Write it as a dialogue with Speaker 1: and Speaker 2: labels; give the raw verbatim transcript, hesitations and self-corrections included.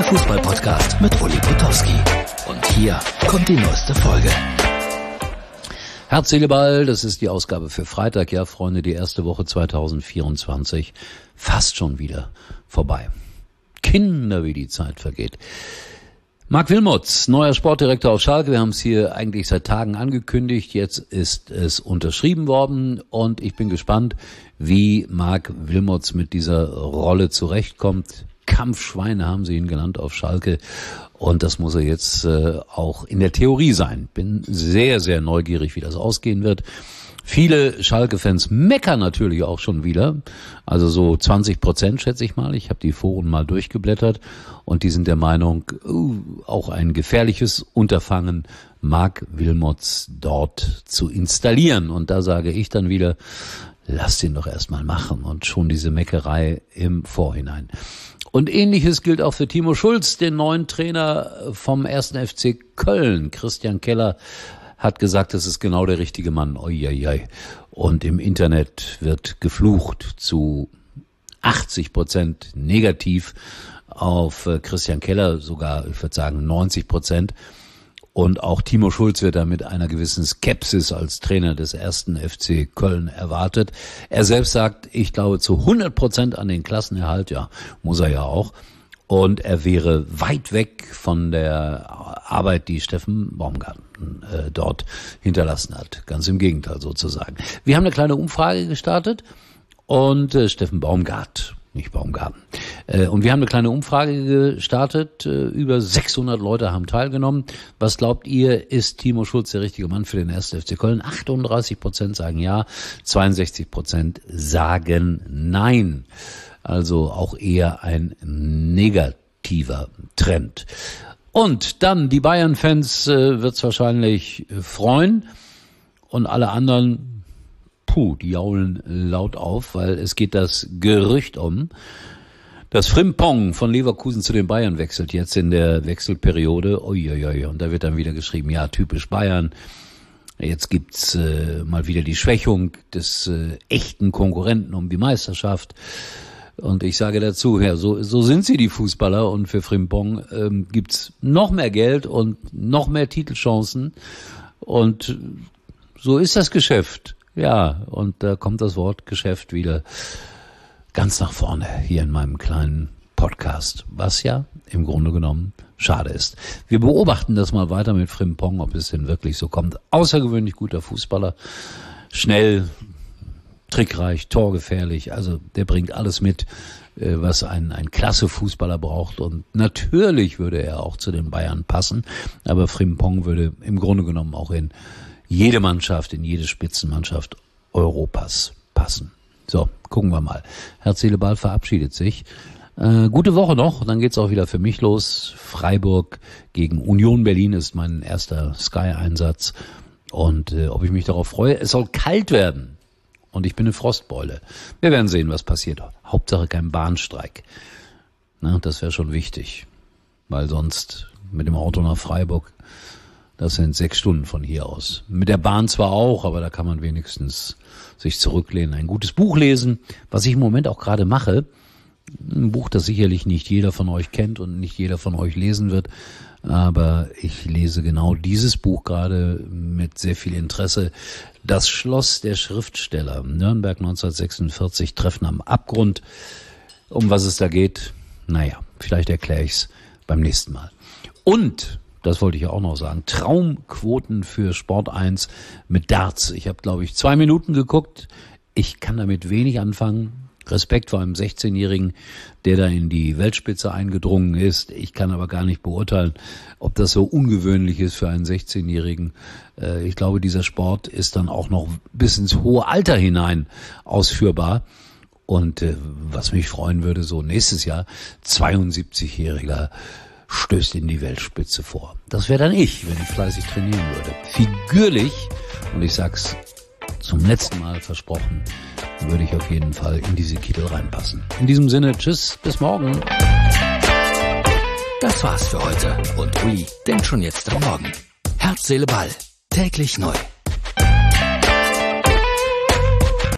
Speaker 1: Fußball-Podcast mit Uli Potowski. Und hier kommt die neueste Folge.
Speaker 2: Herz, Seele, Ball, das ist die Ausgabe für Freitag. Ja, Freunde, die erste Woche zwanzig vierundzwanzig fast schon wieder vorbei. Kinder, wie die Zeit vergeht. Marc Wilmots, neuer Sportdirektor auf Schalke. Wir haben es hier eigentlich seit Tagen angekündigt. Jetzt ist es unterschrieben worden und ich bin gespannt, wie Marc Wilmots mit dieser Rolle zurechtkommt. Kampfschweine haben sie ihn genannt auf Schalke und das muss er jetzt äh, auch in der Theorie sein. Bin sehr, sehr neugierig, wie das ausgehen wird. Viele Schalke-Fans meckern natürlich auch schon wieder, also so zwanzig Prozent schätze ich mal. Ich habe die Foren mal durchgeblättert und die sind der Meinung, uh, auch ein gefährliches Unterfangen, Marc Wilmots dort zu installieren. Und da sage ich dann wieder, lasst ihn doch erstmal machen und schon diese Meckerei im Vorhinein. Und Ähnliches gilt auch für Timo Schulz, den neuen Trainer vom ersten F C Köln. Christian Keller hat gesagt, das ist genau der richtige Mann. Uiuiui. Und im Internet wird geflucht, zu achtzig Prozent negativ auf Christian Keller, sogar, ich würde sagen, neunzig Prozent. Und auch Timo Schulz wird da mit einer gewissen Skepsis als Trainer des ersten F C Köln erwartet. Er selbst sagt, ich glaube zu hundert Prozent an den Klassenerhalt, ja, muss er ja auch. Und er wäre weit weg von der Arbeit, die Steffen Baumgart äh, dort hinterlassen hat. Ganz im Gegenteil sozusagen. Wir haben eine kleine Umfrage gestartet und äh, Steffen Baumgart, nicht Baumgarten. Äh, und wir haben eine kleine Umfrage gestartet. Äh, über sechshundert Leute haben teilgenommen. Was glaubt ihr, ist Timo Schulz der richtige Mann für den ersten F C Köln? achtunddreißig Prozent sagen ja, zweiundsechzig Prozent sagen nein. Also auch eher ein negativer Trend. Und dann, die Bayern-Fans äh, wird's wahrscheinlich freuen und alle anderen, puh, die jaulen laut auf, weil es geht das Gerücht um, dass Frimpong von Leverkusen zu den Bayern wechselt, jetzt in der Wechselperiode. Uiuiui, und da wird dann wieder geschrieben, ja, typisch Bayern. Jetzt gibt's äh, mal wieder die Schwächung des äh, echten Konkurrenten um die Meisterschaft. Und ich sage dazu, ja, so, so sind sie, die Fußballer. Und für Frimpong ähm, gibt's noch mehr Geld und noch mehr Titelchancen. Und so ist das Geschäft. Ja, und da kommt das Wort Geschäft wieder ganz nach vorne hier in meinem kleinen Podcast. Was ja im Grunde genommen schade ist. Wir beobachten das mal weiter mit Frimpong, ob es denn wirklich so kommt. Außergewöhnlich guter Fußballer. Schnell, trickreich, torgefährlich, also der bringt alles mit, was ein, ein klasse Fußballer braucht und natürlich würde er auch zu den Bayern passen, aber Frimpong würde im Grunde genommen auch in jede Mannschaft, in jede Spitzenmannschaft Europas passen. So, gucken wir mal. Herz, Seele, Ball verabschiedet sich. Äh, gute Woche noch, dann geht's auch wieder für mich los. Freiburg gegen Union Berlin ist mein erster Sky-Einsatz und äh, ob ich mich darauf freue, es soll kalt werden. Und ich bin eine Frostbeule. Wir werden sehen, was passiert. Hauptsache kein Bahnstreik. Na, das wäre schon wichtig. Weil sonst mit dem Auto nach Freiburg, das sind sechs Stunden von hier aus. Mit der Bahn zwar auch, aber da kann man wenigstens sich zurücklehnen. Ein gutes Buch lesen, was ich im Moment auch gerade mache. Ein Buch, das sicherlich nicht jeder von euch kennt und nicht jeder von euch lesen wird. Aber ich lese genau dieses Buch gerade mit sehr viel Interesse. Das Schloss der Schriftsteller, Nürnberg neunzehnhundertsechsundvierzig, Treffen am Abgrund. Um was es da geht, naja, vielleicht erkläre ich es beim nächsten Mal. Und, das wollte ich ja auch noch sagen, Traumquoten für Sport eins mit Darts. Ich habe, glaube ich, zwei Minuten geguckt. Ich kann damit wenig anfangen. Respekt vor einem sechzehnjährigen, der da in die Weltspitze eingedrungen ist. Ich kann aber gar nicht beurteilen, ob das so ungewöhnlich ist für einen sechzehnjährigen. Ich glaube, dieser Sport ist dann auch noch bis ins hohe Alter hinein ausführbar. Und was mich freuen würde, so nächstes Jahr, zweiundsiebzigjähriger stößt in die Weltspitze vor. Das wäre dann ich, wenn ich fleißig trainieren würde. Figürlich, und ich sag's zum letzten Mal versprochen, würde ich auf jeden Fall in diese Kittel reinpassen. In diesem Sinne, tschüss, bis morgen.
Speaker 1: Das war's für heute und Uli denkt schon jetzt am Morgen. Herz, Seele, Ball. Täglich neu.